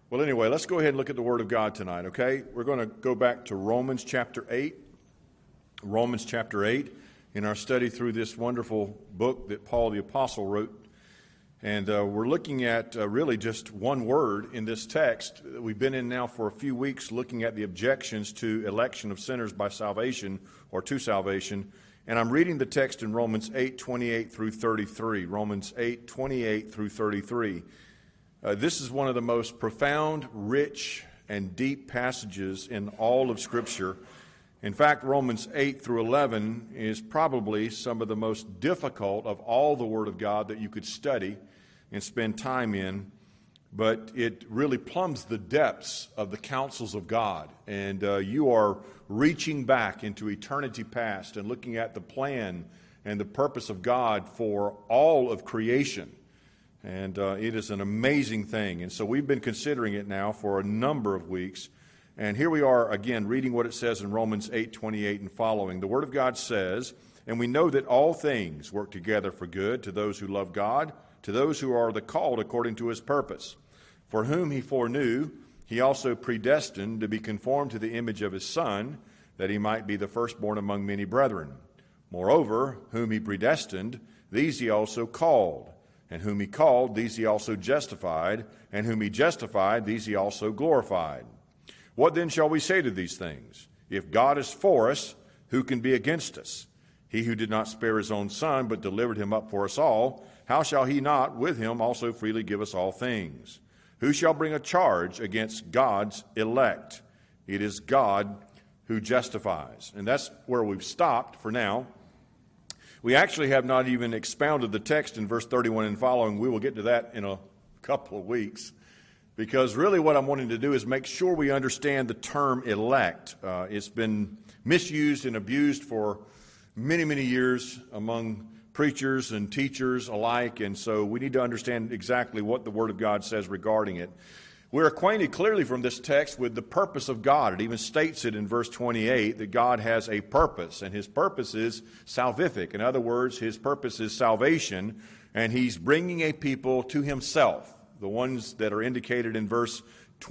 Well, anyway, let's go ahead and look at the Word of God tonight, okay? We're going to go back to Romans chapter 8. Romans chapter 8 in our study through this wonderful book that Paul the Apostle wrote. And we're looking at really just one word in this text. We've been in now for a few weeks looking at the objections to election of sinners by salvation or to salvation. And I'm reading the text in Romans 8:28 through 33. Romans 8:28 through 33. This is one of the most profound, rich, and deep passages in all of Scripture. In fact, Romans 8 through 11 is probably some of the most difficult of all the Word of God that you could study and spend time in. But it really plumbs the depths of the counsels of God. And you are reaching back into eternity past and looking at the plan and the purpose of God for all of creation. And it is an amazing thing. And so we've been considering it now for a number of weeks. And here we are again reading what it says in Romans 8:28 and following. The Word of God says, "And we know that all things work together for good to those who love God, to those who are the called according to His purpose. For whom He foreknew, He also predestined to be conformed to the image of His Son, that He might be the firstborn among many brethren. Moreover, whom He predestined, these He also called. And whom He called, these He also justified. And whom He justified, these He also glorified. What then shall we say to these things? If God is for us, who can be against us? He who did not spare His own Son, but delivered Him up for us all, how shall He not with Him also freely give us all things? Who shall bring a charge against God's elect? It is God who justifies." And that's where we've stopped for now. We actually have not even expounded the text in verse 31 and following. We will get to that in a couple of weeks. Because really what I'm wanting to do is make sure we understand the term elect. It's been misused and abused for many, many years among preachers and teachers alike. And so we need to understand exactly what the Word of God says regarding it. We're acquainted clearly from this text with the purpose of God. It even states it in verse 28 that God has a purpose, and His purpose is salvific. In other words, His purpose is salvation, and He's bringing a people to Himself, the ones that are indicated in verse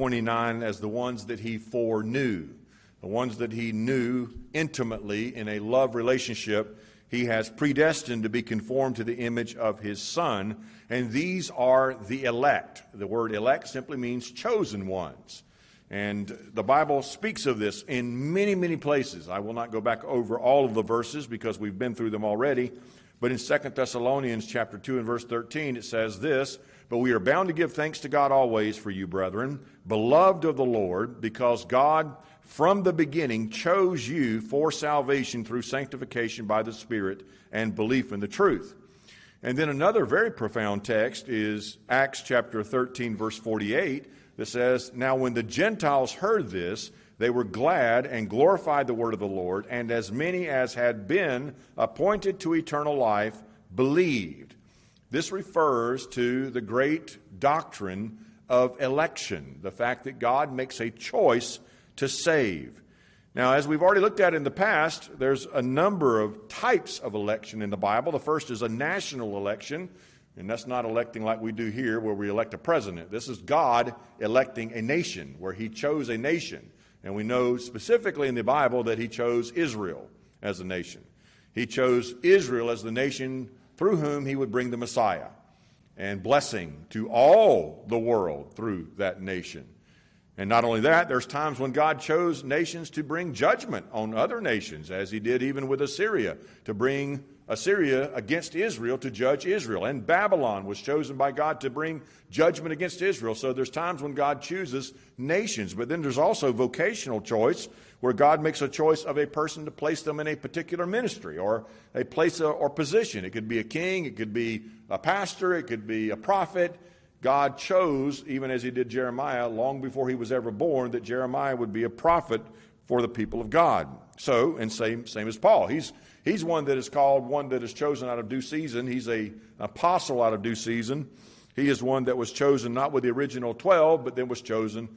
29 as the ones that He foreknew, the ones that He knew intimately in a love relationship. He has predestined to be conformed to the image of His Son, and these are the elect. The word elect simply means chosen ones. And the Bible speaks of this in many, many places. I will not go back over all of the verses because we've been through them already. But in 2 Thessalonians chapter 2 and verse 13, it says this, "But we are bound to give thanks to God always for you, brethren, beloved of the Lord, because God from the beginning chose you for salvation through sanctification by the Spirit and belief in the truth." And then another very profound text is Acts chapter 13, verse 48, that says, "Now when the Gentiles heard this, they were glad and glorified the word of the Lord, and as many as had been appointed to eternal life believed." This refers to the great doctrine of election, the fact that God makes a choice to save. Now, as we've already looked at in the past, there's a number of types of election in the Bible. The first is a national election, and that's not electing like we do here where we elect a president. This is God electing a nation, where He chose a nation. And we know specifically in the Bible that He chose Israel as a nation. He chose Israel as the nation through whom He would bring the Messiah and blessing to all the world through that nation. And not only that, there's times when God chose nations to bring judgment on other nations, as He did even with Assyria, to bring Assyria against Israel to judge Israel. And Babylon was chosen by God to bring judgment against Israel. So there's times when God chooses nations. But then there's also vocational choice, where God makes a choice of a person to place them in a particular ministry or a place or position. It could be a king, it could be a pastor, it could be a prophet. God chose, even as He did Jeremiah, long before he was ever born, that Jeremiah would be a prophet for the people of God. So, and same as Paul. He's one that is called, one that is chosen out of due season. He's an apostle out of due season. He is one that was chosen not with the original 12, but then was chosen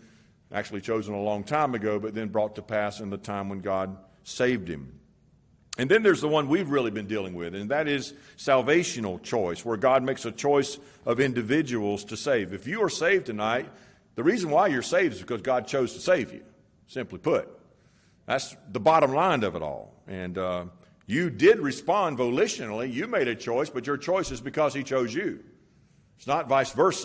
a long time ago, but then brought to pass in the time when God saved him. And then there's the one we've really been dealing with, and that is salvational choice, where God makes a choice of individuals to save. If you are saved tonight, The reason why you're saved is because God chose to save you, simply put. That's the bottom line of it all. And you did respond volitionally. You made a choice, but your choice is because he chose you. It's not vice versa.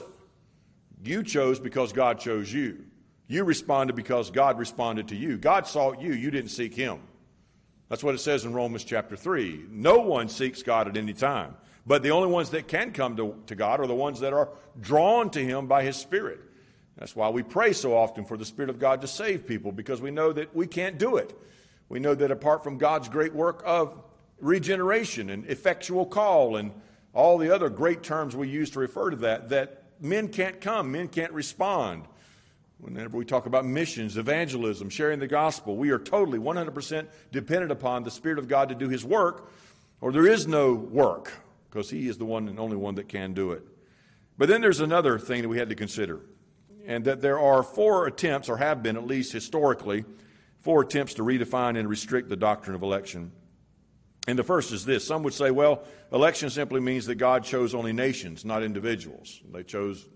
You chose because God chose you. You responded because God responded to you. God sought you. You didn't seek him. That's what it says in Romans chapter 3. No one seeks God at any time. But the only ones that can come to God are the ones that are drawn to him by his Spirit. That's why we pray so often for the Spirit of God to save people, because we know that we can't do it. We know that apart from God's great work of regeneration and effectual call and all the other great terms we use to refer to that men can't come, men can't respond. Whenever we talk about missions, evangelism, sharing the gospel, we are totally 100% dependent upon the Spirit of God to do his work, or there is no work, because he is the one and only one that can do it. But then there's another thing that we had to consider, and that there are 4 attempts, or have been at least historically, 4 attempts to redefine and restrict the doctrine of election. And the first is this. Some would say, well, election simply means that God chose only nations, not individuals. They chose,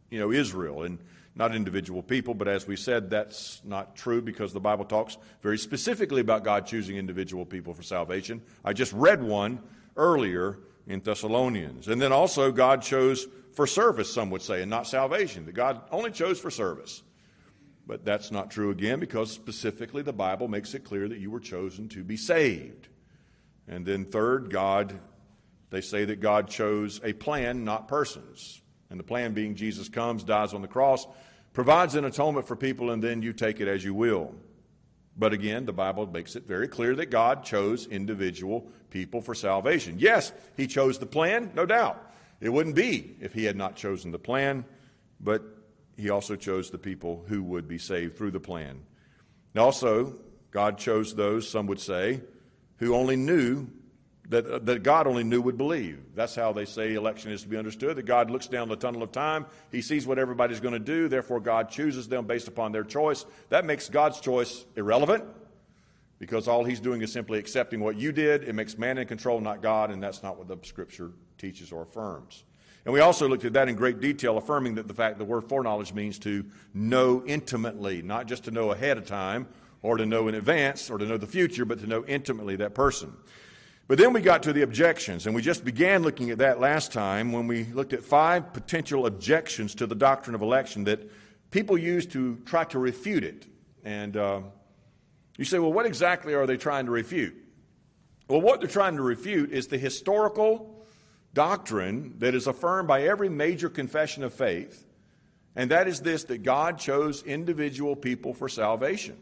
Israel and not individual people. But as we said, that's not true, because the Bible talks very specifically about God choosing individual people for salvation. I just read one earlier in Thessalonians. And then also God chose for service, some would say, and not salvation. That God only chose for service. But that's not true again, because specifically the Bible makes it clear that you were chosen to be saved. And then third, they say that God chose a plan, not persons. And the plan being Jesus comes, dies on the cross, provides an atonement for people, and then you take it as you will. But again, the Bible makes it very clear that God chose individual people for salvation. Yes, he chose the plan, no doubt. It wouldn't be if he had not chosen the plan, but he also chose the people who would be saved through the plan. And also, God chose those, some would say, who only knew, that God only knew would believe. That's how they say election is to be understood, that God looks down the tunnel of time, he sees what everybody's going to do, therefore God chooses them based upon their choice. That makes God's choice irrelevant, because all he's doing is simply accepting what you did. It makes man in control, not God, and that's not what the Scripture teaches or affirms. And we also looked at that in great detail, affirming that the fact the word foreknowledge means to know intimately, not just to know ahead of time, or to know in advance, or to know the future, but to know intimately that person. But then we got to the objections, and we just began looking at that last time when we looked at 5 potential objections to the doctrine of election that people use to try to refute it. And you say, well, what exactly are they trying to refute? Well, what they're trying to refute is the historical doctrine that is affirmed by every major confession of faith, and that is this, that God chose individual people for salvation.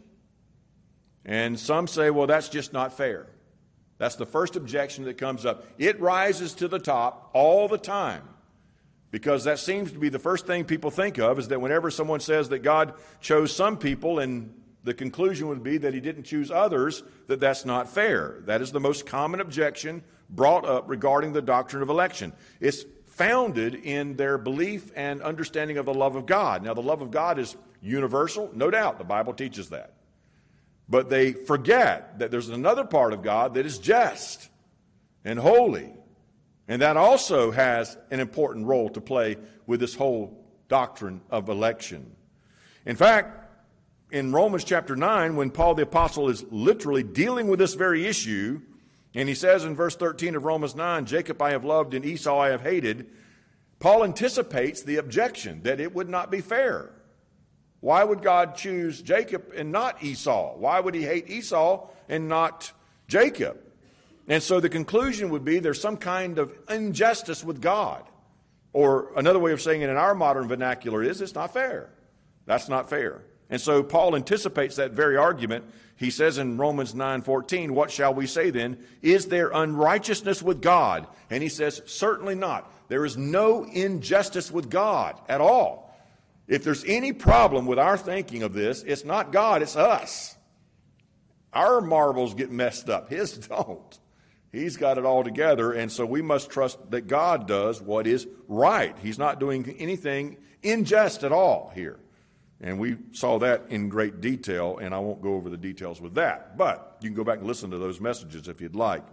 And some say, well, that's just not fair. That's the first objection that comes up. It rises to the top all the time, because that seems to be the first thing people think of, is that whenever someone says that God chose some people, and the conclusion would be that he didn't choose others, that that's not fair. That is the most common objection brought up regarding the doctrine of election. It's founded in their belief and understanding of the love of God. Now, the love of God is universal, no doubt. The Bible teaches that. But they forget that there's another part of God that is just and holy. And that also has an important role to play with this whole doctrine of election. In fact, in Romans chapter 9, when Paul the Apostle is literally dealing with this very issue, and he says in verse 13 of Romans 9, Jacob I have loved and Esau I have hated, Paul anticipates the objection that it would not be fair. Why would God choose Jacob and not Esau? Why would he hate Esau and not Jacob? And so the conclusion would be there's some kind of injustice with God. Or another way of saying it in our modern vernacular is it's not fair. That's not fair. And so Paul anticipates that very argument. He says in Romans 9:14, what shall we say then? Is there unrighteousness with God? And he says, certainly not. There is no injustice with God at all. If there's any problem with our thinking of this, it's not God, it's us. Our marbles get messed up. His don't. He's got it all together, and so we must trust that God does what is right. He's not doing anything unjust at all here. And we saw that in great detail, and I won't go over the details with that. But you can go back and listen to those messages if you'd like.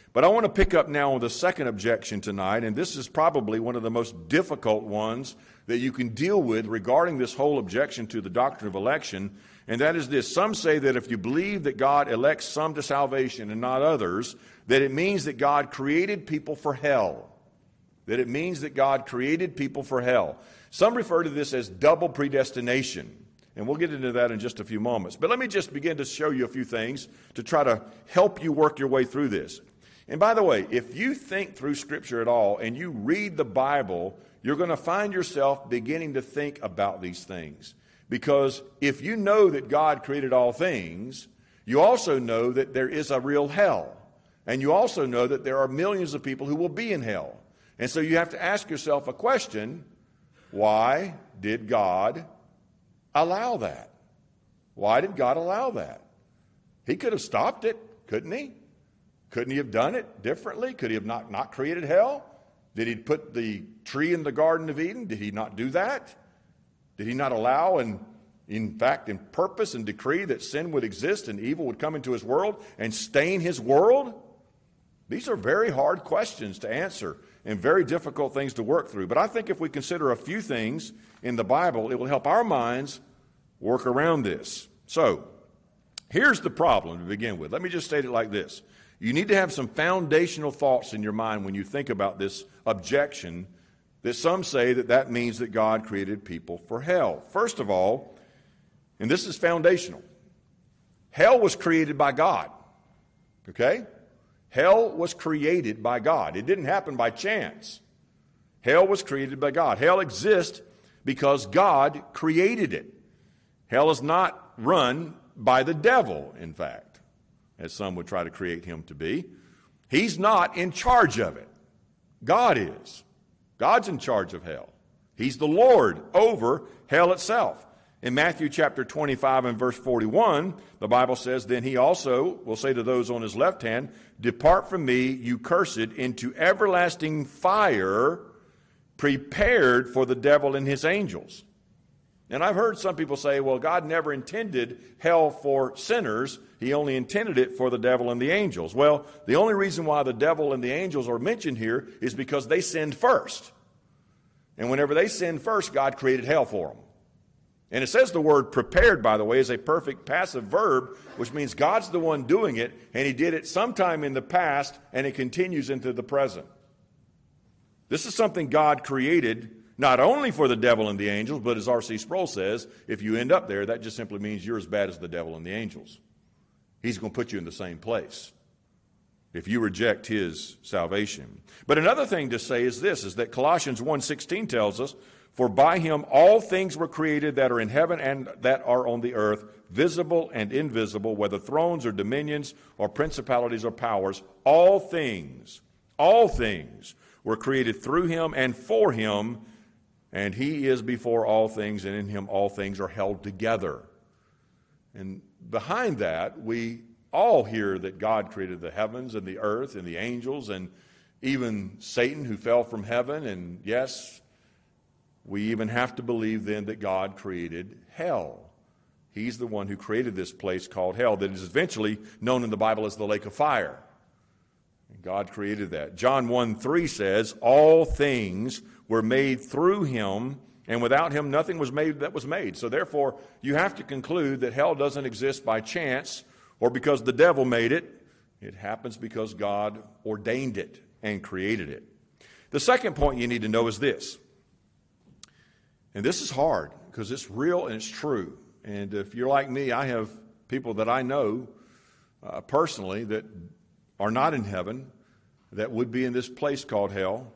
But I want to pick up now on the second objection tonight, and this is probably one of the most difficult ones that you can deal with regarding this whole objection to the doctrine of election, and that is this. Some say that if you believe that God elects some to salvation and not others, that it means that God created people for hell. That it means that God created people for hell. Some refer to this as double predestination, and we'll get into that in just a few moments. But let me just begin to show you a few things to try to help you work your way through this. And by the way, if you think through Scripture at all and you read the Bible, you're going to find yourself beginning to think about these things. Because if you know that God created all things, you also know that there is a real hell. And you also know that there are millions of people who will be in hell. And so you have to ask yourself a question: why did God allow that? Why did God allow that? He could have stopped it, couldn't he? Couldn't he have done it differently? Could he have not created hell? Did he put the tree in the Garden of Eden? Did he not do that? Did he not allow, and in fact, in purpose and decree, that sin would exist and evil would come into his world and stain his world? These are very hard questions to answer and very difficult things to work through. But I think if we consider a few things in the Bible, it will help our minds work around this. So, here's the problem to begin with. Let me just state it like this. You need to have some foundational thoughts in your mind when you think about this objection that some say that means that God created people for hell. First of all, and this is foundational, hell was created by God. Okay? Hell was created by God. It didn't happen by chance. Hell was created by God. Hell exists because God created it. Hell is not run by the devil, in fact, as some would try to create him to be. He's not in charge of it. God is. God's in charge of hell. He's the Lord over hell itself. In Matthew chapter 25 and verse 41, the Bible says, "Then he also will say to those on his left hand, 'Depart from me, you cursed, into everlasting fire prepared for the devil and his angels.'" And I've heard some people say, well, God never intended hell for sinners. He only intended it for the devil and the angels. Well, the only reason why the devil and the angels are mentioned here is because they sinned first. And whenever they sinned first, God created hell for them. And it says the word prepared, by the way, is a perfect passive verb, which means God's the one doing it, and he did it sometime in the past, and it continues into the present. This is something God created not only for the devil and the angels, but as R.C. Sproul says, if you end up there, that just simply means you're as bad as the devil and the angels. He's going to put you in the same place if you reject his salvation. But another thing to say is this, is that Colossians 1:16 tells us, "For by him all things were created that are in heaven and that are on the earth, visible and invisible, whether thrones or dominions or principalities or powers. All things were created through him and for him, and he is before all things, and in him all things are held together." And behind that, we all hear that God created the heavens and the earth and the angels and even Satan who fell from heaven. And yes, we even have to believe then that God created hell. He's the one who created this place called hell that is eventually known in the Bible as the lake of fire. And God created that. John 1:3 says, "All things were made through him, and without him nothing was made that was made." So therefore, you have to conclude that hell doesn't exist by chance or because the devil made it. It happens because God ordained it and created it. The second point you need to know is this. And this is hard because it's real and it's true. And if you're like me, I have people that I know personally that are not in heaven, that would be in this place called hell.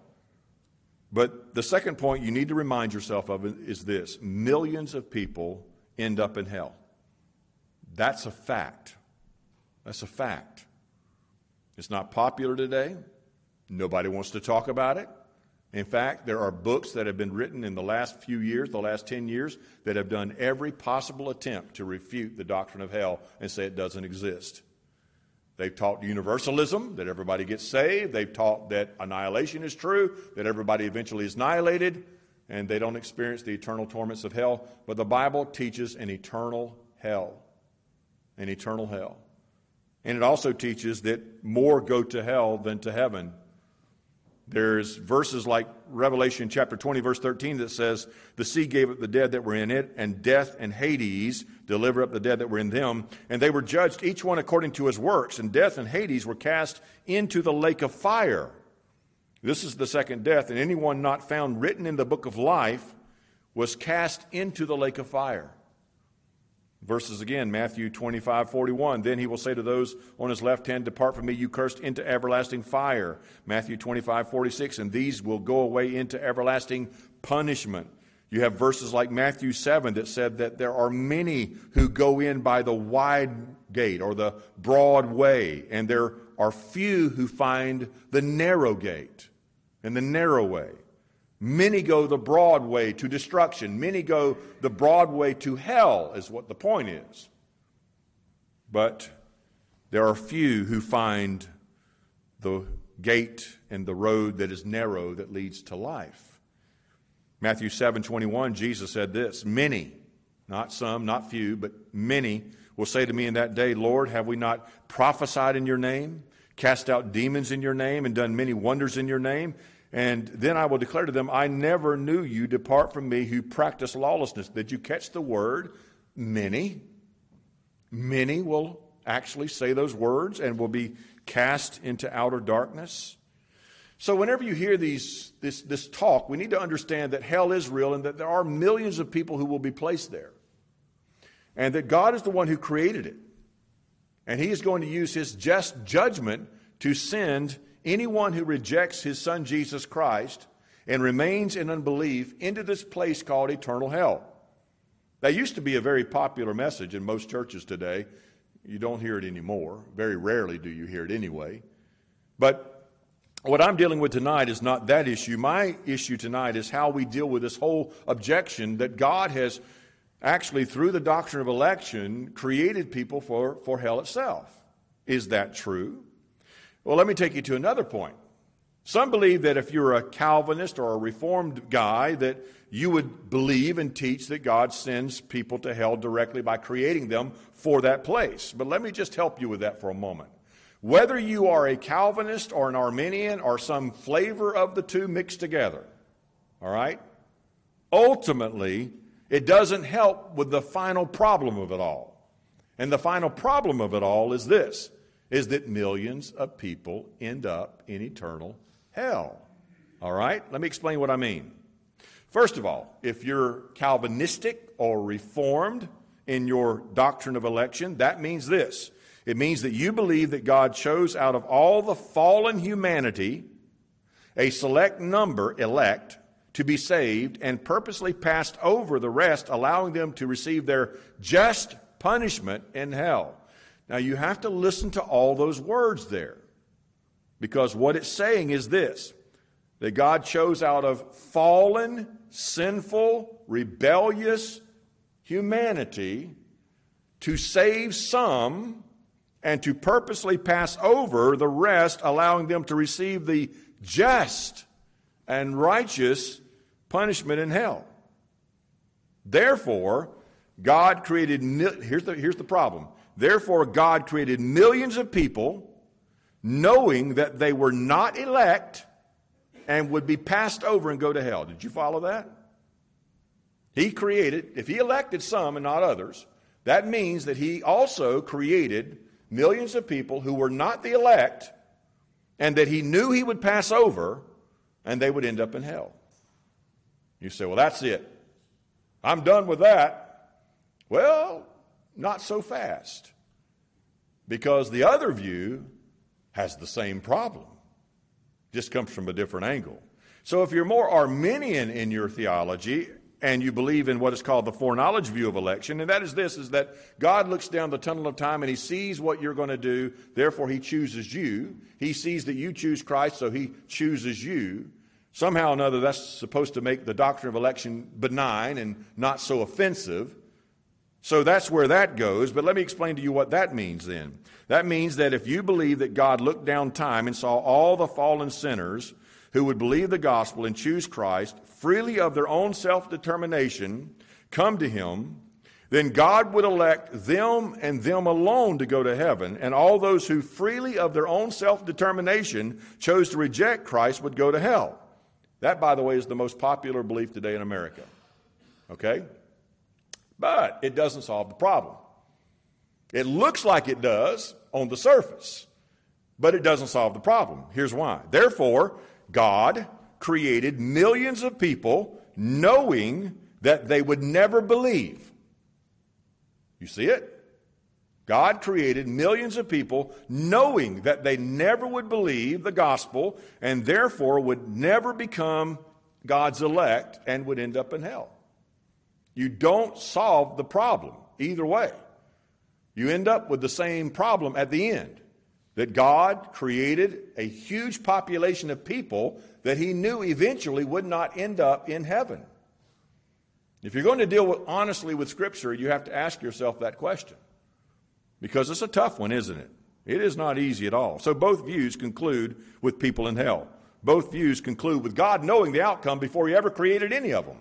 But the second point you need to remind yourself of is this. Millions of people end up in hell. That's a fact. That's a fact. It's not popular today. Nobody wants to talk about it. In fact, there are books that have been written in the last few years, the last 10 years, that have done every possible attempt to refute the doctrine of hell and say it doesn't exist. They've taught universalism, that everybody gets saved. They've taught that annihilation is true, that everybody eventually is annihilated, and they don't experience the eternal torments of hell. But the Bible teaches an eternal hell. An eternal hell. And it also teaches that more go to hell than to heaven. There's verses like Revelation chapter 20, verse 13 that says, the sea gave up the dead that were in it, and death and Hades delivered up the dead that were in them. And they were judged, each one according to his works. And death and Hades were cast into the lake of fire. This is the second death. And anyone not found written in the book of life was cast into the lake of fire. Verses again, Matthew 25:41. Then he will say to those on his left hand, depart from me, you cursed, into everlasting fire. Matthew 25:46. And these will go away into everlasting punishment. You have verses like Matthew 7 that said that there are many who go in by the wide gate or the broad way, and there are few who find the narrow gate and the narrow way. Many go the broad way to destruction. Many go the broad way to hell, is what the point is. But there are few who find the gate and the road that is narrow that leads to life. Matthew 7:21, Jesus said this, many, not some, not few, but many will say to me in that day, Lord, have we not prophesied in your name, cast out demons in your name, and done many wonders in your name? And then I will declare to them, I never knew you. Depart from me who practice lawlessness. Did you catch the word? Many. Many will actually say those words and will be cast into outer darkness. So whenever you hear this talk, we need to understand that hell is real and that there are millions of people who will be placed there. And that God is the one who created it. And he is going to use his just judgment to send anyone who rejects his son Jesus Christ and remains in unbelief into this place called eternal hell. That used to be a very popular message in most churches today. You don't hear it anymore. Very rarely do you hear it anyway. But what I'm dealing with tonight is not that issue. My issue tonight is how we deal with this whole objection that God has actually, through the doctrine of election, created people for hell itself. Is that true? Well, let me take you to another point. Some believe that if you're a Calvinist or a Reformed guy, that you would believe and teach that God sends people to hell directly by creating them for that place. But let me just help you with that for a moment. Whether you are a Calvinist or an Arminian or some flavor of the two mixed together, all right? Ultimately, it doesn't help with the final problem of it all. And the final problem of it all is this, is that millions of people end up in eternal hell. All right? Let me explain what I mean. First of all, if you're Calvinistic or Reformed in your doctrine of election, that means this. It means that you believe that God chose out of all the fallen humanity a select number, elect, to be saved and purposely passed over the rest, allowing them to receive their just punishment in hell. Now, you have to listen to all those words there, because what it's saying is this, that God chose out of fallen, sinful, rebellious humanity to save some and to purposely pass over the rest, allowing them to receive the just and righteous punishment in hell. Therefore, God created, here's the problem. Therefore, God created millions of people knowing that they were not elect and would be passed over and go to hell. Did you follow that? He created, if he elected some and not others, that means that he also created millions of people who were not the elect and that he knew he would pass over and they would end up in hell. You say, well, that's it. I'm done with that. Well, not so fast, because the other view has the same problem, just comes from a different angle. So if you're more Arminian in your theology and you believe in what is called the foreknowledge view of election, and that is this, is that God looks down the tunnel of time and he sees what you're going to do, therefore he chooses you. He sees that you choose Christ, so he chooses you. Somehow or another, that's supposed to make the doctrine of election benign and not so offensive. So that's where that goes, but let me explain to you what that means then. That means that if you believe that God looked down time and saw all the fallen sinners who would believe the gospel and choose Christ freely of their own self-determination, come to him, then God would elect them and them alone to go to heaven, and all those who freely of their own self-determination chose to reject Christ would go to hell. That, by the way, is the most popular belief today in America. Okay? But it doesn't solve the problem. It looks like it does on the surface, but it doesn't solve the problem. Here's why. Therefore, God created millions of people knowing that they would never believe. You see it? God created millions of people knowing that they never would believe the gospel and therefore would never become God's elect and would end up in hell. You don't solve the problem either way. You end up with the same problem at the end, that God created a huge population of people that he knew eventually would not end up in heaven. If you're going to deal honestly with Scripture, you have to ask yourself that question. Because it's a tough one, isn't it? It is not easy at all. So both views conclude with people in hell. Both views conclude with God knowing the outcome before he ever created any of them.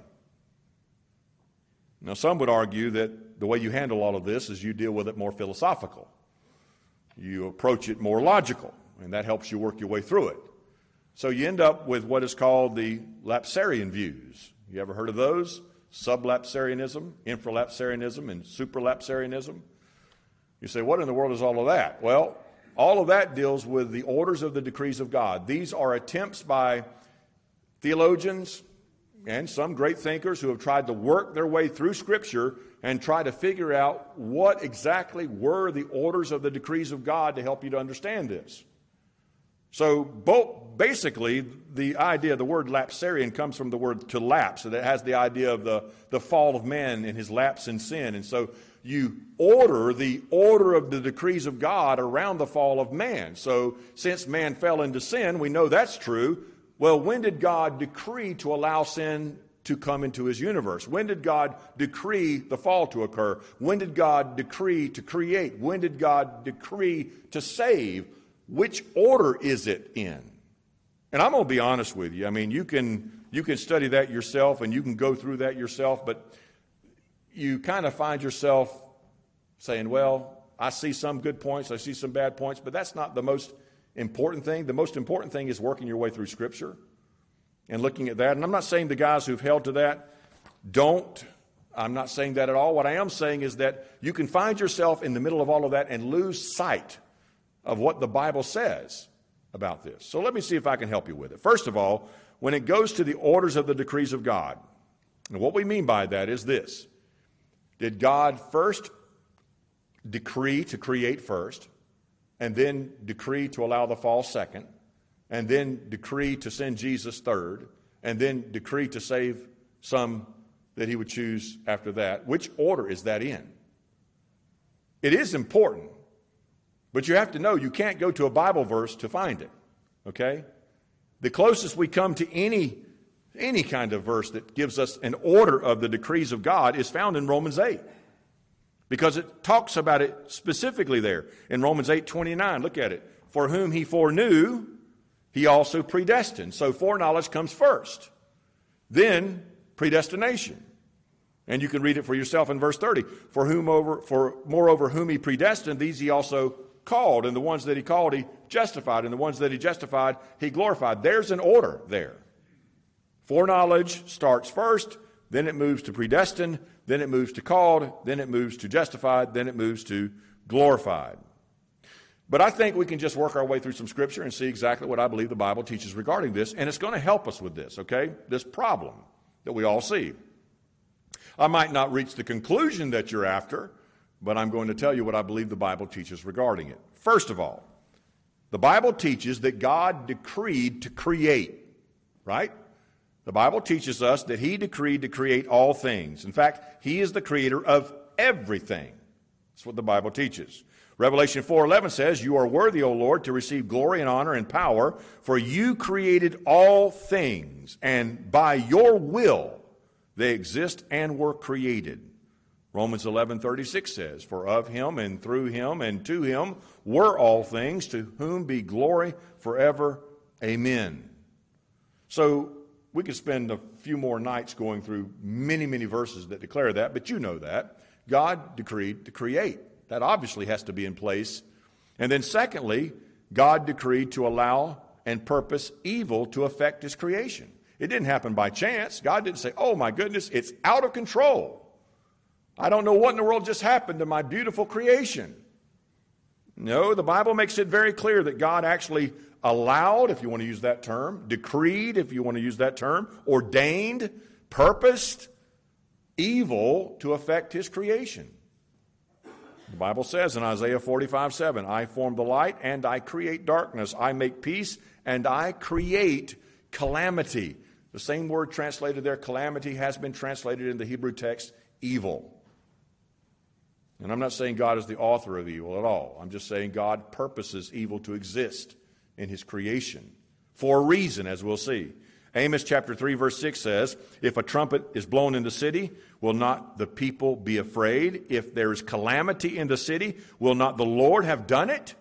Now, some would argue that the way you handle all of this is you deal with it more philosophical. You approach it more logical, and that helps you work your way through it. So you end up with what is called the lapsarian views. You ever heard of those? Sublapsarianism, infralapsarianism, and supralapsarianism. You say, what in the world is all of that? Well, all of that deals with the orders of the decrees of God. These are attempts by theologians and some great thinkers who have tried to work their way through Scripture and try to figure out what exactly were the orders of the decrees of God to help you to understand this. So basically, the idea, the word lapsarian comes from the word to lapse, and it has the idea of the fall of man and his lapse in sin. And so you order the order of the decrees of God around the fall of man. So since man fell into sin, we know that's true. Well, when did God decree to allow sin to come into his universe? When did God decree the fall to occur? When did God decree to create? When did God decree to save? Which order is it in? And I'm going to be honest with you. I mean, you can study that yourself and you can go through that yourself, but you kind of find yourself saying, well, I see some good points, I see some bad points, but that's not the most important thing. The most important thing is working your way through Scripture and looking at that. And I'm not saying the guys who've held to that don't. I'm not saying that at all. What I am saying is that you can find yourself in the middle of all of that and lose sight of what the Bible says about this. So let me see if I can help you with it. First of all, when it goes to the orders of the decrees of God, and what we mean by that is this. Did God first decree to create first, and then decree to allow the fall second, and then decree to send Jesus third, and then decree to save some that he would choose after that? Which order is that in? It is important. But you have to know you can't go to a Bible verse to find it, okay? The closest we come to any kind of verse that gives us an order of the decrees of God is found in Romans 8, because it talks about it specifically there. In Romans 8:29, look at it. For whom he foreknew, he also predestined. So foreknowledge comes first, then predestination. And you can read it for yourself in verse 30. For moreover whom he predestined, these he also called, and the ones that he called he justified, and the ones that he justified he glorified. There's an order there. Foreknowledge starts first, then it moves to predestined, then it moves to called, then it moves to justified, then it moves to glorified. But I think we can just work our way through some Scripture and see exactly what I believe the Bible teaches regarding this, and it's going to help us with this, okay? This problem that we all see. I might not reach the conclusion that you're after, but I'm going to tell you what I believe the Bible teaches regarding it. First of all, the Bible teaches that God decreed to create, right? The Bible teaches us that he decreed to create all things. In fact, he is the creator of everything. That's what the Bible teaches. Revelation 4:11 says, you are worthy, O Lord, to receive glory and honor and power, for you created all things, and by your will they exist and were created. Romans 11:36 says, for of him and through him and to him were all things, to whom be glory forever. Amen. So we could spend a few more nights going through many, many verses that declare that, but you know that. God decreed to create. That obviously has to be in place. And then secondly, God decreed to allow and purpose evil to affect his creation. It didn't happen by chance. God didn't say, oh my goodness, it's out of control. I don't know what in the world just happened to my beautiful creation. No, the Bible makes it very clear that God actually allowed, if you want to use that term, decreed, if you want to use that term, ordained, purposed evil to affect his creation. The Bible says in Isaiah 45:7, I form the light and I create darkness. I make peace and I create calamity. The same word translated there, calamity, has been translated in the Hebrew text, evil. And I'm not saying God is the author of evil at all. I'm just saying God purposes evil to exist in his creation for a reason, as we'll see. Amos chapter 3 verse 6 says, if a trumpet is blown in the city, will not the people be afraid? If there is calamity in the city, will not the Lord have done it?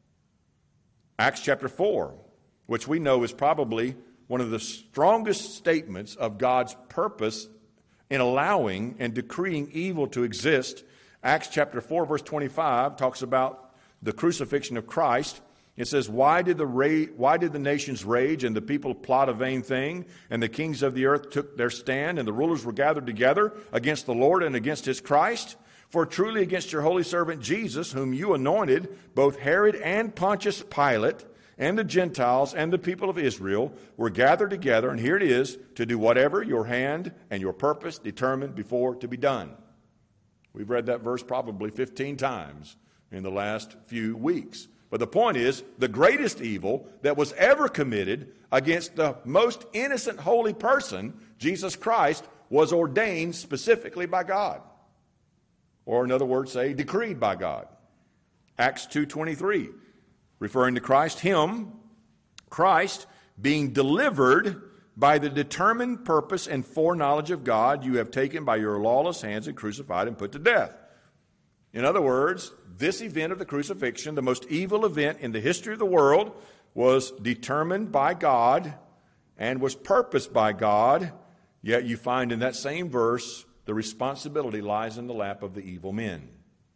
Acts chapter 4, which we know is probably one of the strongest statements of God's purpose in allowing and decreeing evil to exist. Acts chapter 4 verse 25 talks about the crucifixion of Christ. It says, why did the nations rage and the people plot a vain thing? And the kings of the earth took their stand and the rulers were gathered together against the Lord and against his Christ. For truly against your holy servant Jesus, whom you anointed, both Herod and Pontius Pilate and the Gentiles and the people of Israel were gathered together, and here it is, to do whatever your hand and your purpose determined before to be done. We've read that verse probably 15 times in the last few weeks. But the point is, the greatest evil that was ever committed against the most innocent holy person, Jesus Christ, was ordained specifically by God. Or in other words, say, decreed by God. Acts 2:23, referring to Christ, him, Christ, being delivered by the determined purpose and foreknowledge of God, you have taken by your lawless hands and crucified and put to death. In other words, this event of the crucifixion, the most evil event in the history of the world, was determined by God and was purposed by God, yet you find in that same verse the responsibility lies in the lap of the evil men.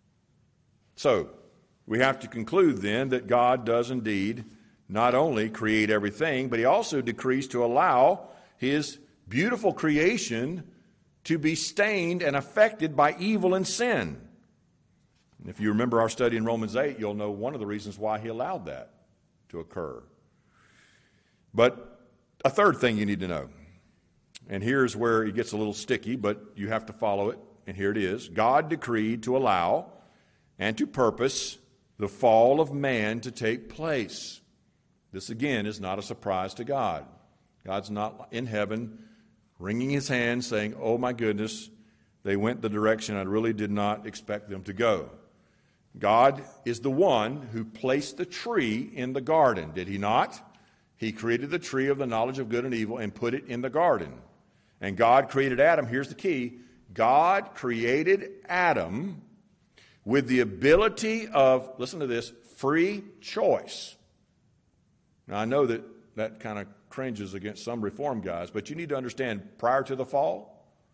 So, we have to conclude then that God does indeed not only create everything, but he also decrees to allow his beautiful creation to be stained and affected by evil and sin. And if you remember our study in Romans 8, you'll know one of the reasons why he allowed that to occur. But a third thing you need to know, and here's where it gets a little sticky, but you have to follow it, and here it is. God decreed to allow and to purpose the fall of man to take place. This, again, is not a surprise to God. God's not in heaven wringing his hands saying, oh my goodness, they went the direction I really did not expect them to go. God is the one who placed the tree in the garden, did he not? He created the tree of the knowledge of good and evil and put it in the garden. And God created Adam. Here's the key. God created Adam with the ability of, listen to this, free choice. Now, I know that kind of cringes against some Reform guys, but you need to understand, prior to the fall,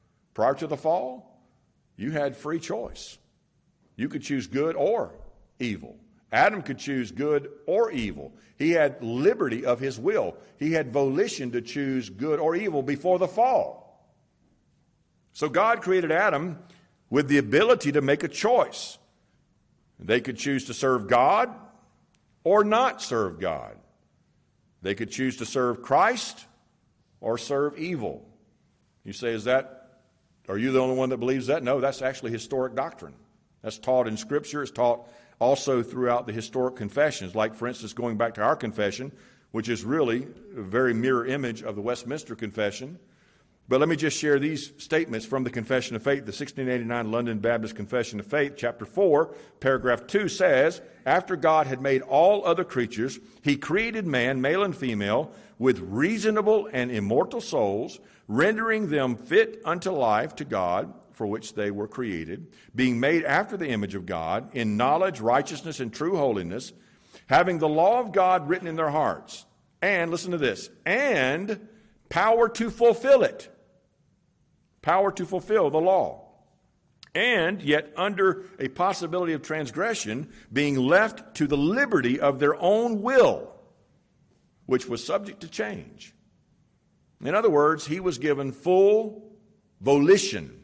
you had free choice. You could choose good or evil. Adam could choose good or evil. He had liberty of his will. He had volition to choose good or evil before the fall. So God created Adam with the ability to make a choice. They could choose to serve God or not serve God. They could choose to serve Christ or serve evil. You say, are you the only one that believes that? No, that's actually historic doctrine. That's taught in Scripture. It's taught also throughout the historic confessions, like, for instance, going back to our confession, which is really a very mirror image of the Westminster Confession. But let me just share these statements from the Confession of Faith. The 1689 London Baptist Confession of Faith, chapter 4, paragraph 2 says, after God had made all other creatures, he created man, male and female, with reasonable and immortal souls, rendering them fit unto life to God, for which they were created, being made after the image of God, in knowledge, righteousness, and true holiness, having the law of God written in their hearts, and, listen to this, and power to fulfill it. Power to fulfill the law. and yet under a possibility of transgression, being left to the liberty of their own will, which was subject to change. In other words, he was given full volition,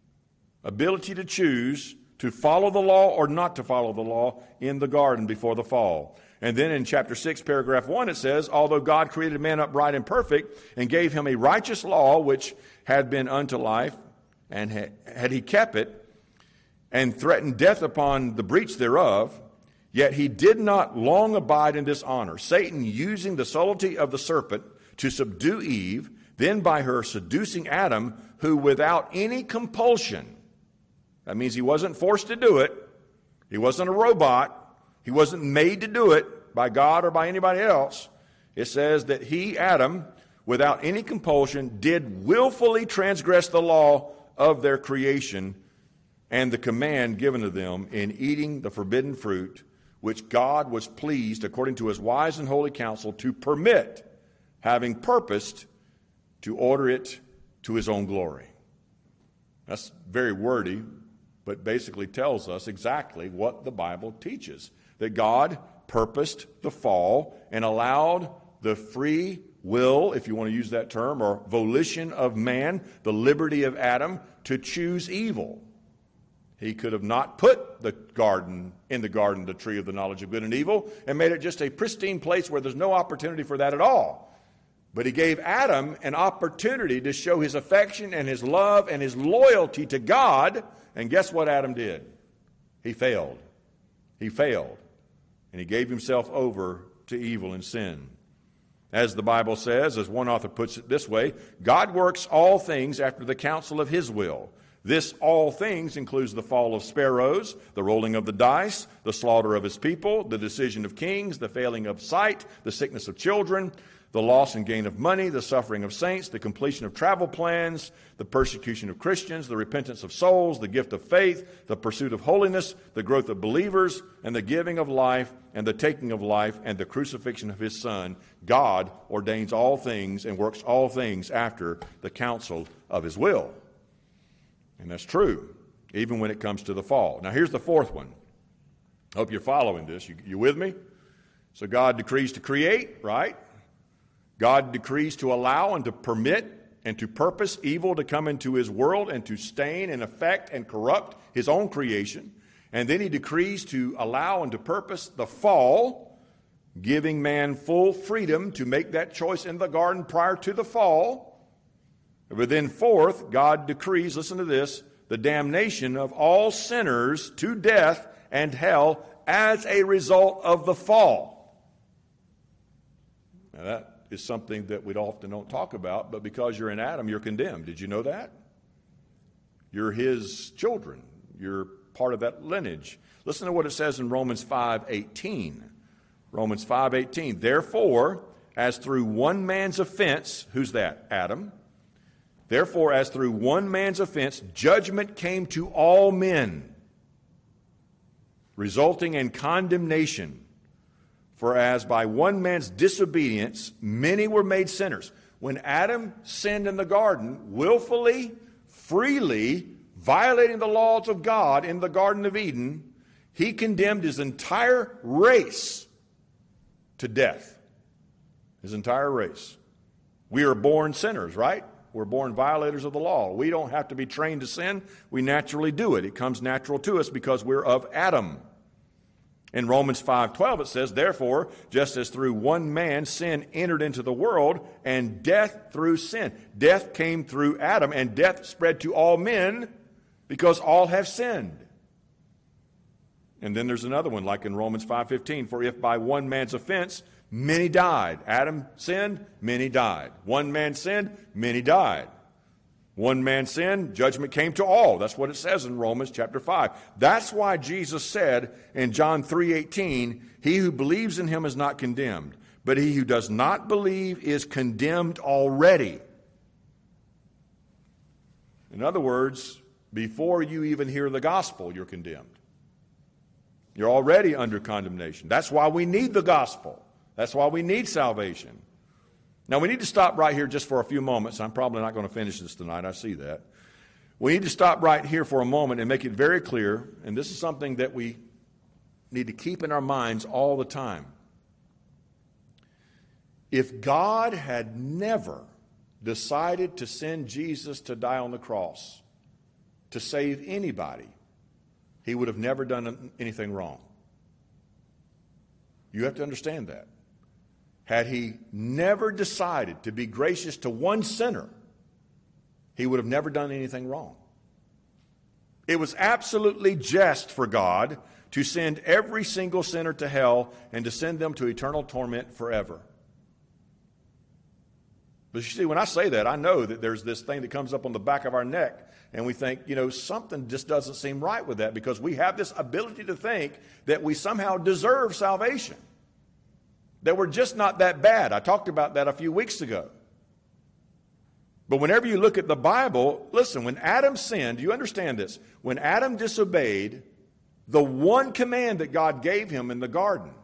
ability to choose to follow the law or not to follow the law in the garden before the fall. And then in chapter 6, paragraph 1, it says, although God created man upright and perfect and gave him a righteous law which had been unto life, and had he kept it, and threatened death upon the breach thereof, yet he did not long abide in dishonor, Satan using the subtlety of the serpent to subdue Eve, then by her seducing Adam, who without any compulsion, that means he wasn't forced to do it, he wasn't a robot, he wasn't made to do it by God or by anybody else. It says that he, Adam, without any compulsion, did willfully transgress the law of their creation and the command given to them in eating the forbidden fruit, which God was pleased, according to his wise and holy counsel, to permit, having purposed to order it to his own glory. That's very wordy, but basically tells us exactly what the Bible teaches, that God purposed the fall and allowed the free will, if you want to use that term, or volition of man, the liberty of Adam, to choose evil. He could have not put the garden, the tree of the knowledge of good and evil, and made it just a pristine place where there's no opportunity for that at all. But he gave Adam an opportunity to show his affection and his love and his loyalty to God. And guess what Adam did? He failed. He failed. And he gave himself over to evil and sin. As the Bible says, as one author puts it this way, God works all things after the counsel of his will. This all things includes the fall of sparrows, the rolling of the dice, the slaughter of his people, the decision of kings, the failing of sight, the sickness of children, the loss and gain of money, the suffering of saints, the completion of travel plans, the persecution of Christians, the repentance of souls, the gift of faith, the pursuit of holiness, the growth of believers, and the giving of life, and the taking of life, and the crucifixion of his Son. God ordains all things and works all things after the counsel of his will. And that's true, even when it comes to the fall. Now here's the fourth one. I hope you're following this. You with me? So God decrees to create, right? God decrees to allow and to permit and to purpose evil to come into his world and to stain and affect and corrupt his own creation. And then he decrees to allow and to purpose the fall, giving man full freedom to make that choice in the garden prior to the fall. But then fourth, God decrees, listen to this, the damnation of all sinners to death and hell as a result of the fall. Now that is something that we often don't talk about, but because you're in Adam, you're condemned. Did you know that? You're his children. You're part of that lineage. Listen to what it says in Romans 5:18. Romans 5:18. Therefore, as through one man's offense, who's that? Adam. Therefore, as through one man's offense, judgment came to all men, resulting in condemnation. For as by one man's disobedience, many were made sinners. When Adam sinned in the garden, willfully, freely, violating the laws of God in the Garden of Eden, he condemned his entire race to death. His entire race. We are born sinners, right? We're born violators of the law. We don't have to be trained to sin. We naturally do it. It comes natural to us because we're of Adam. In Romans 5:12 it says, therefore, just as through one man sin entered into the world, and death through sin. Death came through Adam, and death spread to all men because all have sinned. And then there's another one, like in Romans 5:15, for if by one man's offense many died. Adam sinned, many died. One man sinned, many died. One man sinned, judgment came to all. That's what it says in Romans chapter 5. That's why Jesus said in John 3:18, he who believes in him is not condemned, but he who does not believe is condemned already. In other words, before you even hear the gospel, you're condemned. You're already under condemnation. That's why we need the gospel. That's why we need salvation. Now, we need to stop right here just for a few moments. I'm probably not going to finish this tonight. I see that. We need to stop right here for a moment and make it very clear, and this is something that we need to keep in our minds all the time. If God had never decided to send Jesus to die on the cross to save anybody, he would have never done anything wrong. You have to understand that. Had he never decided to be gracious to one sinner, he would have never done anything wrong. It was absolutely just for God to send every single sinner to hell and to send them to eternal torment forever. But you see, when I say that, I know that there's this thing that comes up on the back of our neck, and we think, something just doesn't seem right with that, because we have this ability to think that we somehow deserve salvation, that we're just not that bad. I talked about that a few weeks ago. But whenever you look at the Bible, listen, when Adam sinned, you understand this, when Adam disobeyed the one command that God gave him in the garden,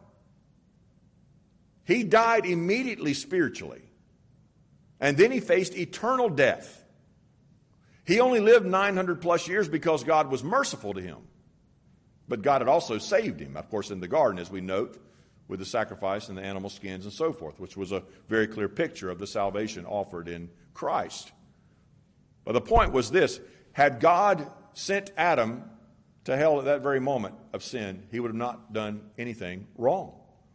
he died immediately spiritually. And then he faced eternal death. He only lived 900 plus years because God was merciful to him. But God had also saved him, of course, in the garden, as we note, with the sacrifice and the animal skins and so forth, which was a very clear picture of the salvation offered in Christ. But the point was this: had God sent Adam to hell at that very moment of sin, he would have not done anything wrong.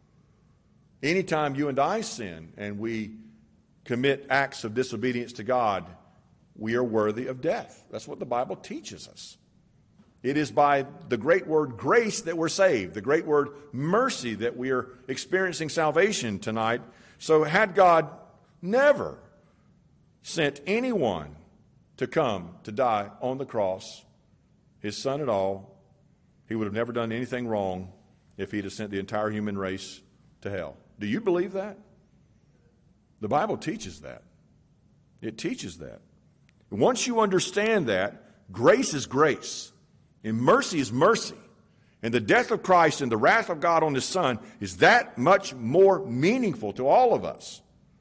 Anytime you and I sin and we commit acts of disobedience to God, we are worthy of death. That's what the Bible teaches us. It is by the great word grace that we're saved, the great word mercy that we are experiencing salvation tonight. So had God never sent anyone to come to die on the cross, his son at all, he would have never done anything wrong if he'd have sent the entire human race to hell. Do you believe that? The Bible teaches that. It teaches that. Once you understand that, grace is grace, and mercy is mercy, and the death of Christ and the wrath of God on his Son is that much more meaningful to all of us.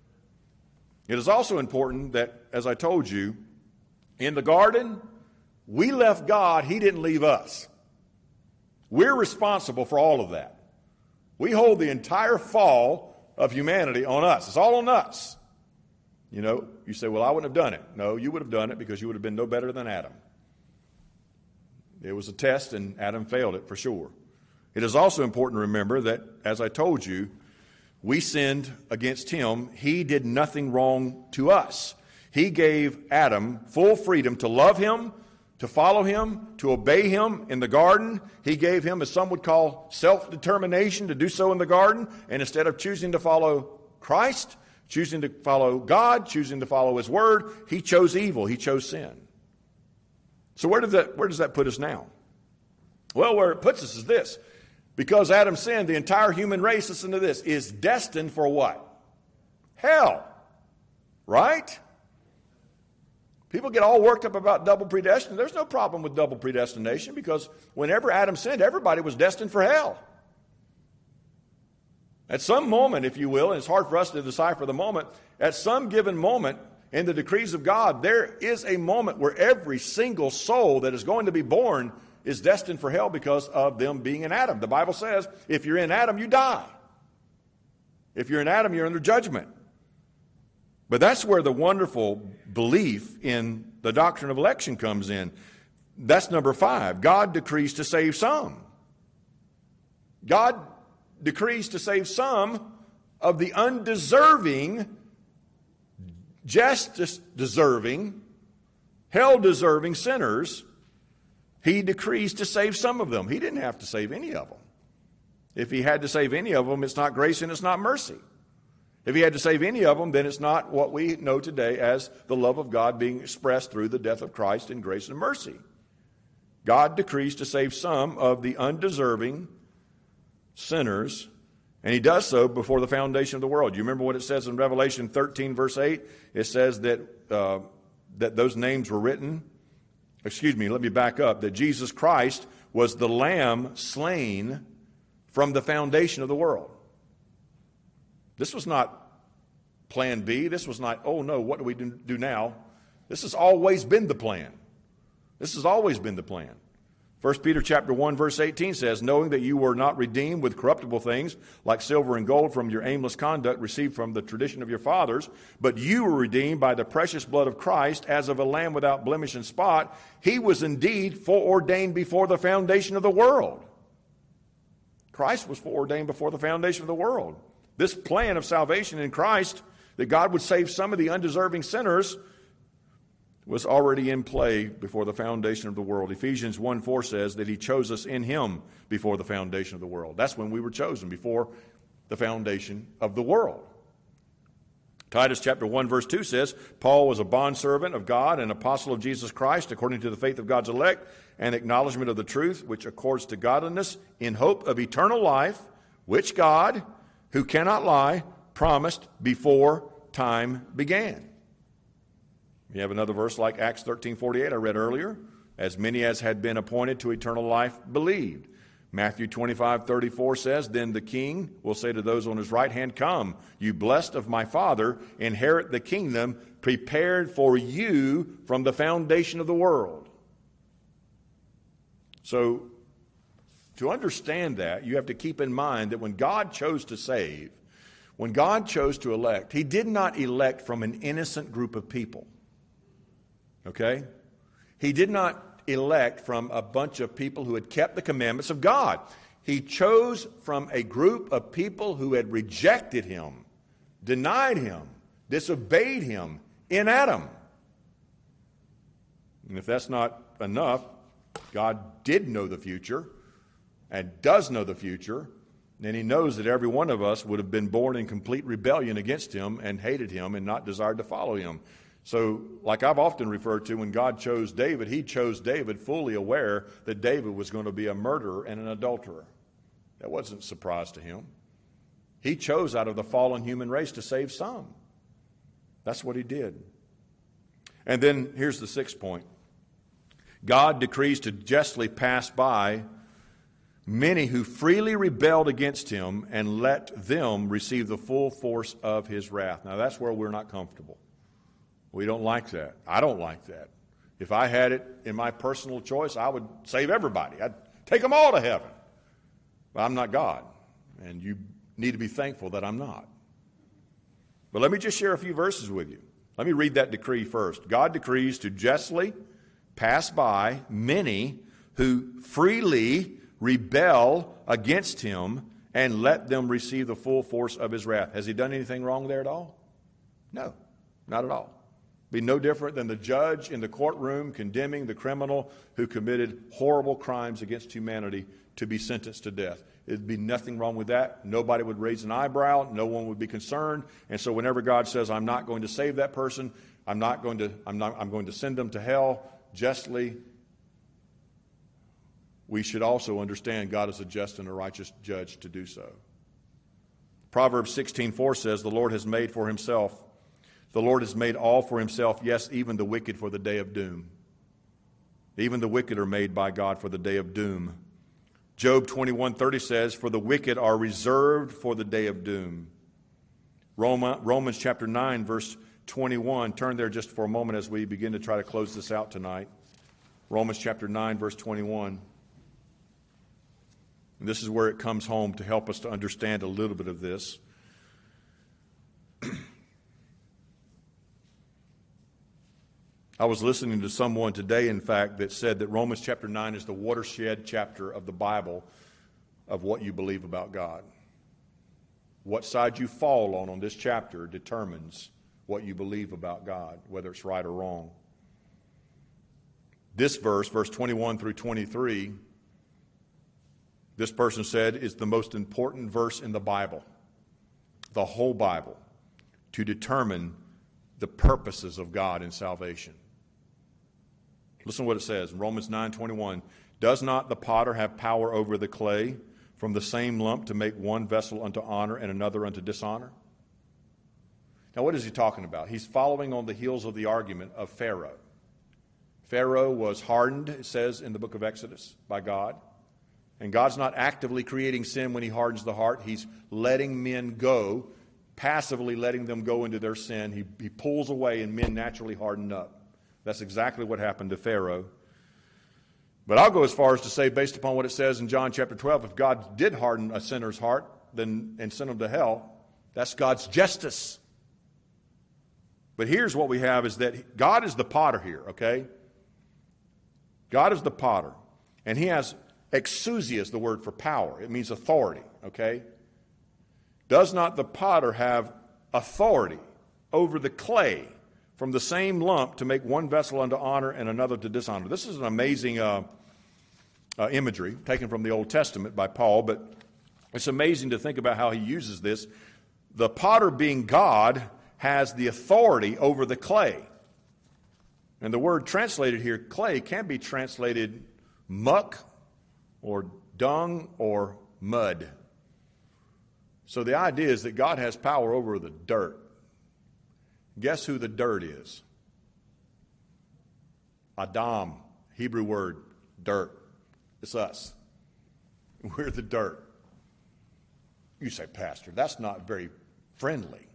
It is also important that, as I told you, in the garden, we left God, he didn't leave us. We're responsible for all of that. We hold the entire fall of humanity on us. It's all on us. You say, well, I wouldn't have done it. No, you would have done it because you would have been no better than Adam. It was a test, and Adam failed it for sure. It is also important to remember that, as I told you, we sinned against him. He did nothing wrong to us. He gave Adam full freedom to love him, to follow him, to obey him in the garden. He gave him, as some would call, self-determination to do so in the garden. And instead of choosing to follow Christ, choosing to follow God, choosing to follow his word, he chose evil. He chose sin. So where does that put us now? Well, where it puts us is this. Because Adam sinned, the entire human race, listen to this, is destined for what? Hell. Right? People get all worked up about double predestination. There's no problem with double predestination, because whenever Adam sinned, everybody was destined for hell. At some moment, if you will, and it's hard for us to decipher the moment, at some given moment in the decrees of God, there is a moment where every single soul that is going to be born is destined for hell because of them being in Adam. The Bible says, if you're in Adam, you die. If you're in Adam, you're under judgment. But that's where the wonderful belief in the doctrine of election comes in. That's number 5. God decrees to save some. God decrees to save some of the undeserving, justice-deserving, hell-deserving sinners. He decrees to save some of them. He didn't have to save any of them. If he had to save any of them, it's not grace and it's not mercy. If he had to save any of them, then it's not what we know today as the love of God being expressed through the death of Christ in grace and mercy. God decrees to save some of the undeserving sinners, and he does so before the foundation of the world. You remember what it says in Revelation 13, verse 8? It says that those names were written. Let me back up. That Jesus Christ was the Lamb slain from the foundation of the world. This was not plan B. This was not, oh no, what do we do now? This has always been the plan. This has always been the plan. 1 Peter chapter 1, verse 18 says, knowing that you were not redeemed with corruptible things like silver and gold from your aimless conduct received from the tradition of your fathers, but you were redeemed by the precious blood of Christ as of a lamb without blemish and spot. He was indeed foreordained before the foundation of the world. Christ was foreordained before the foundation of the world. This plan of salvation in Christ, that God would save some of the undeserving sinners, was already in play before the foundation of the world. Ephesians 1:4 says that he chose us in him before the foundation of the world. That's when we were chosen, before the foundation of the world. Titus chapter 1 verse 2 says, Paul was a bondservant of God and apostle of Jesus Christ according to the faith of God's elect and acknowledgement of the truth which accords to godliness in hope of eternal life, which God, who cannot lie, promised before time began. You have another verse like Acts 13:48 I read earlier. As many as had been appointed to eternal life believed. Matthew 25:34 says, then the king will say to those on his right hand, come, you blessed of my Father, inherit the kingdom prepared for you from the foundation of the world. So, to understand that, you have to keep in mind that when God chose to save, when God chose to elect, he did not elect from an innocent group of people. Okay? He did not elect from a bunch of people who had kept the commandments of God. He chose from a group of people who had rejected him, denied him, disobeyed him in Adam. And if that's not enough, God did know the future and does know the future, and he knows that every one of us would have been born in complete rebellion against him and hated him and not desired to follow him. So, like I've often referred to, when God chose David, he chose David fully aware that David was going to be a murderer and an adulterer. That wasn't a surprise to him. He chose out of the fallen human race to save some. That's what he did. And then here's the sixth point. God decrees to justly pass by many who freely rebelled against him and let them receive the full force of his wrath. Now that's where we're not comfortable. We don't like that. I don't like that. If I had it in my personal choice, I would save everybody. I'd take them all to heaven. But I'm not God, and you need to be thankful that I'm not. But let me just share a few verses with you. Let me read that decree first. God decrees to justly pass by many who freely rebel against him and let them receive the full force of his wrath. Has he done anything wrong there at all? No, not at all. Be no different than the judge in the courtroom condemning the criminal who committed horrible crimes against humanity to be sentenced to death. It'd be nothing wrong with that. Nobody would raise an eyebrow. No one would be concerned. And so whenever God says, I'm not going to save that person, I'm going to send them to hell justly, we should also understand God is a just and a righteous judge to do so. Proverbs 16:4 says, the Lord has made all for himself, yes, even the wicked for the day of doom. Even the wicked are made by God for the day of doom. Job 21:30 says, for the wicked are reserved for the day of doom. Romans chapter 9, verse 21. Turn there just for a moment as we begin to try to close this out tonight. Romans chapter 9, verse 21. And this is where it comes home to help us to understand a little bit of this. I was listening to someone today, in fact, that said that Romans chapter 9 is the watershed chapter of the Bible of what you believe about God. What side you fall on this chapter determines what you believe about God, whether it's right or wrong. This verse 21 through 23, this person said is the most important verse in the Bible, the whole Bible, to determine the purposes of God in salvation. Listen to what it says in Romans 9:21. Does not the potter have power over the clay from the same lump to make one vessel unto honor and another unto dishonor? Now what is he talking about? He's following on the heels of the argument of Pharaoh. Pharaoh was hardened, it says in the book of Exodus, by God. And God's not actively creating sin when he hardens the heart. He's letting men go, passively letting them go into their sin. He pulls away and men naturally harden up. That's exactly what happened to Pharaoh. But I'll go as far as to say, based upon what it says in John chapter 12, if God did harden a sinner's heart and send him to hell, that's God's justice. But here's what we have is that God is the potter here, okay? God is the potter. And he has exousia is the word for power. It means authority, okay? Does not the potter have authority over the clay from the same lump to make one vessel unto honor and another to dishonor? This is an amazing imagery taken from the Old Testament by Paul, but it's amazing to think about how he uses this. The potter, being God, has the authority over the clay. And the word translated here, clay, can be translated muck or dung or mud. So the idea is that God has power over the dirt. Guess who the dirt is? Adam, Hebrew word, dirt. It's us. We're the dirt. You say, Pastor, that's not very friendly.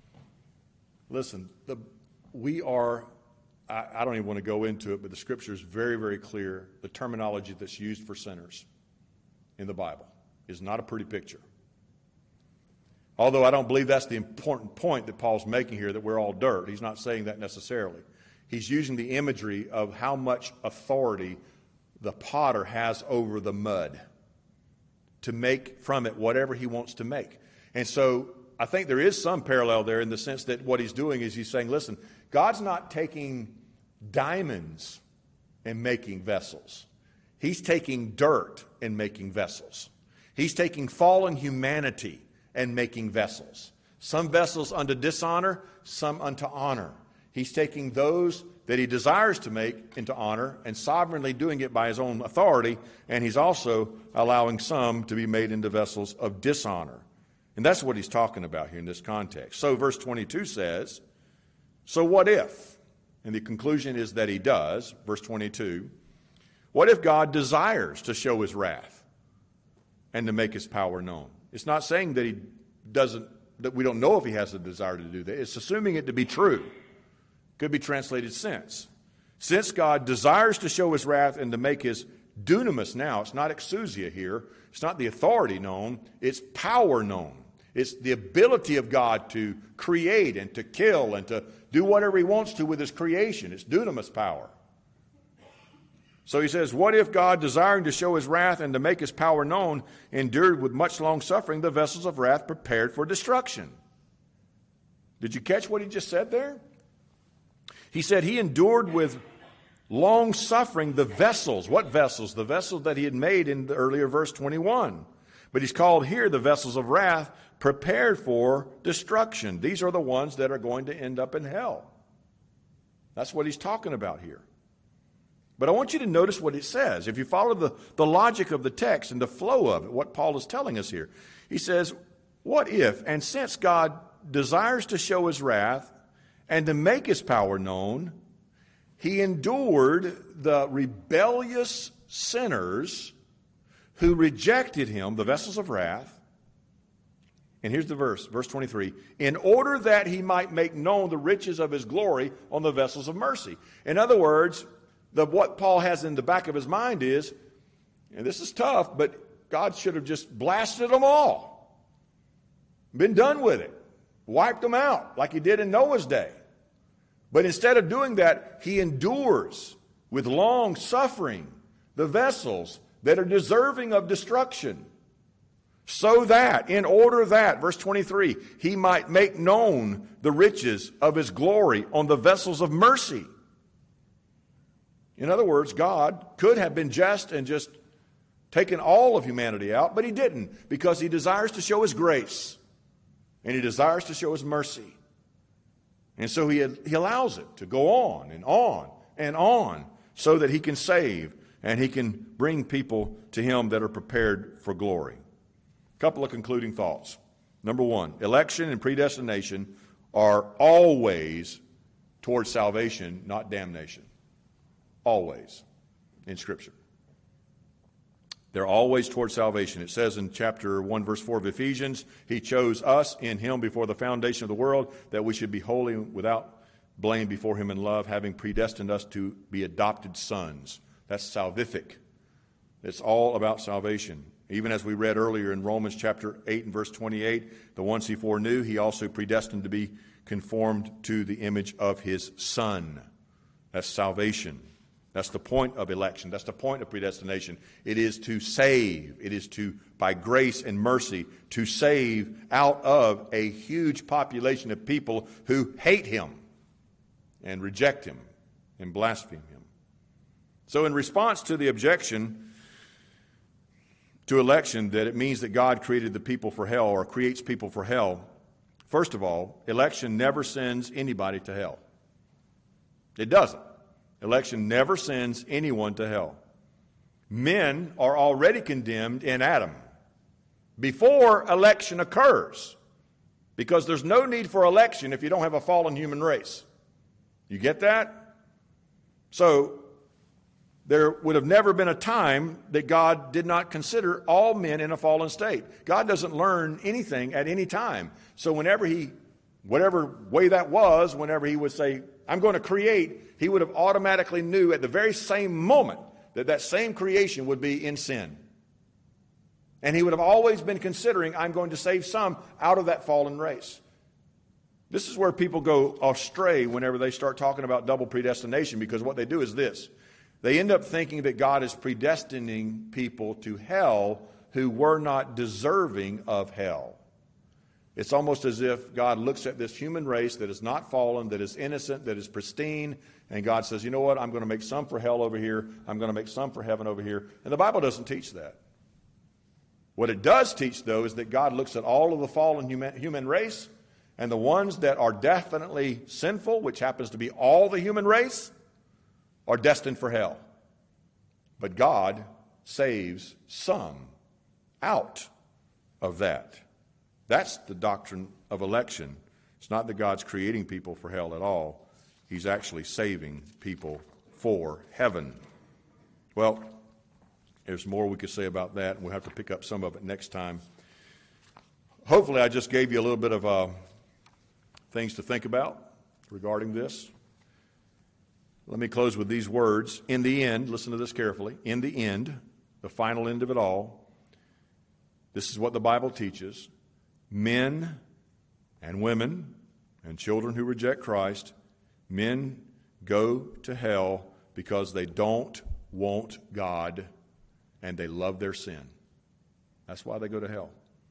Listen, we are, I don't even want to go into it, but the Scripture is very, very clear. The terminology that's used for sinners in the Bible is not a pretty picture. Although I don't believe that's the important point that Paul's making here, that we're all dirt. He's not saying that necessarily. He's using the imagery of how much authority the potter has over the mud to make from it whatever he wants to make. And so I think there is some parallel there in the sense that what he's doing is he's saying, listen, God's not taking diamonds and making vessels. He's taking dirt and making vessels. He's taking fallen humanity and making vessels. Some vessels unto dishonor, some unto honor. He's taking those that he desires to make into honor and sovereignly doing it by his own authority, and he's also allowing some to be made into vessels of dishonor. And that's what he's talking about here in this context. So verse 22 says, so what if? And the conclusion is that he does, verse 22, what if God desires to show his wrath and to make his power known? It's not saying that he doesn't, that we don't know if he has a desire to do that. It's assuming it to be true. Could be translated since. Since God desires to show his wrath and to make his dunamis now, it's not exousia here, it's not the authority known, it's power known. It's the ability of God to create and to kill and to do whatever he wants to with his creation. It's dunamis power. So he says, what if God, desiring to show his wrath and to make his power known, endured with much long suffering the vessels of wrath prepared for destruction? Did you catch what he just said there? He said he endured with long suffering the vessels. What vessels? The vessels that he had made in the earlier verse 21. But he's called here the vessels of wrath prepared for destruction. These are the ones that are going to end up in hell. That's what he's talking about here. But I want you to notice what it says. If you follow the logic of the text and the flow of it, what Paul is telling us here. He says, what if, and since God desires to show his wrath and to make his power known, he endured the rebellious sinners who rejected him, the vessels of wrath. And here's the verse 23, in order that he might make known the riches of his glory on the vessels of mercy. In other words, what Paul has in the back of his mind is, and this is tough, but God should have just blasted them all. Been done with it. Wiped them out like he did in Noah's day. But instead of doing that, he endures with long suffering the vessels that are deserving of destruction. So that, in order that, verse 23, he might make known the riches of his glory on the vessels of mercy. In other words, God could have been just and just taken all of humanity out, but he didn't, because he desires to show his grace and he desires to show his mercy. And so he allows it to go on and on and on so that he can save and he can bring people to him that are prepared for glory. A couple of concluding thoughts. Number one, election and predestination are always towards salvation, not damnation. Always in Scripture. They're always towards salvation. It says in chapter 1, verse 4 of Ephesians, he chose us in him before the foundation of the world, that we should be holy without blame before him in love, having predestined us to be adopted sons. That's salvific It's all about salvation. Even as we read earlier in Romans chapter 8 and verse 28, the ones he foreknew, he also predestined to be conformed to the image of his Son. That's salvation. That's the point of election. That's the point of predestination. It is to save. It is to, by grace and mercy, to save out of a huge population of people who hate him and reject him and blaspheme him. So in response to the objection to election that it means that God created the people for hell or creates people for hell, first of all, election never sends anybody to hell. It doesn't. Election never sends anyone to hell. Men are already condemned in Adam before election occurs, because there's no need for election if you don't have a fallen human race. You get that? So there would have never been a time that God did not consider all men in a fallen state. God doesn't learn anything at any time. So whenever whatever way that was, whenever he would say, I'm going to create, he would have automatically knew at the very same moment that that same creation would be in sin. And he would have always been considering, I'm going to save some out of that fallen race. This is where people go astray whenever they start talking about double predestination, because what they do is this. They end up thinking that God is predestining people to hell who were not deserving of hell. It's almost as if God looks at this human race that is not fallen, that is innocent, that is pristine, and God says, you know what, I'm going to make some for hell over here, I'm going to make some for heaven over here. And the Bible doesn't teach that. What it does teach, though, is that God looks at all of the fallen human race, and the ones that are definitely sinful, which happens to be all the human race, are destined for hell. But God saves some out of that. That's the doctrine of election. It's not that God's creating people for hell at all. He's actually saving people for heaven. Well, there's more we could say about that, and we'll have to pick up some of it next time. Hopefully, I just gave you a little bit of things to think about regarding this. Let me close with these words. In the end, listen to this carefully. In the end, the final end of it all, this is what the Bible teaches. Men and women and children who reject Christ, men go to hell because they don't want God and they love their sin. That's why they go to hell.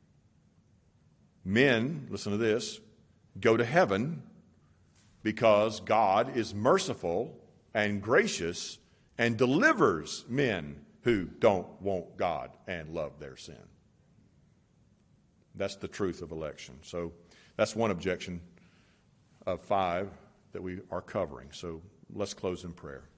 Men, listen to this, go to heaven because God is merciful and gracious and delivers men who don't want God and love their sin. That's the truth of election. So that's one objection of 5 that we are covering. So let's close in prayer.